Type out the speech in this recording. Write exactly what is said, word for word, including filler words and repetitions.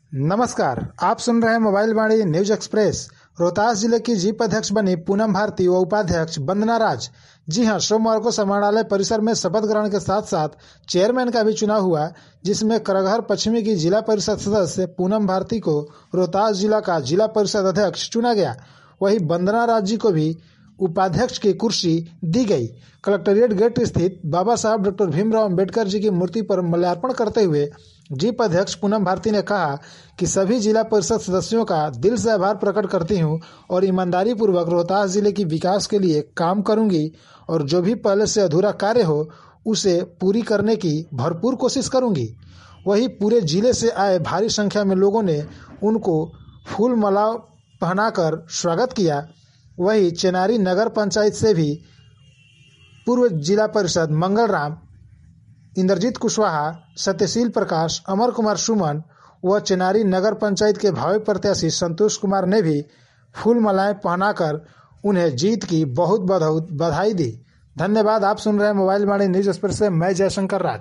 नमस्कार, आप सुन रहे हैं mobile Vaani news express. Rohtas जिले की जीप अध्यक्ष बनी पूनम भारती व उपाध्यक्ष वंदना राज। जी हां, सोमवार को समाहरणालय परिसर में शपथ ग्रहण के साथ साथ चेयरमैन का भी चुनाव हुआ, जिसमें करगहर पश्चिमी की जिला परिषद सदस्य पूनम भारती को रोहतास जिला का जिला परिषद अध्यक्ष चुना गया। वहीं वंदना राज जी को भी उपाध्यक्ष की कुर्सी दी गई। कलेक्ट्रेट गेट स्थित बाबा साहब डॉक्टर भीमराव अंबेडकर जी की मूर्ति पर माल्यार्पण करते हुए जीप अध्यक्ष पूनम भारती ने कहा कि सभी जिला परिषद सदस्यों का दिल से आभार प्रकट करती हूं और ईमानदारी पूर्वक रोहतास जिले की विकास के लिए काम करूंगी और जो भी पहले से अधूरा कार्य हो उसे पूरी करने की भरपूर कोशिश करूंगी। वहीं पूरे जिले से आए भारी संख्या में लोगों ने उनको फूल माला पहनाकर स्वागत किया। वहीं चेनारी नगर पंचायत से भी पूर्व जिला परिषद मंगल राम, इंद्रजीत कुशवाहा, सत्यशील प्रकाश, अमर कुमार सुमन व चेनारी नगर पंचायत के भावी प्रत्याशी संतोष कुमार ने भी फूल मालाएं पहनाकर उन्हें जीत की बहुत बहुत बधाई दी। धन्यवाद। आप सुन रहे हैं मोबाइल वाणी न्यूज एक्सप्रेस से मैं जयशंकर राज।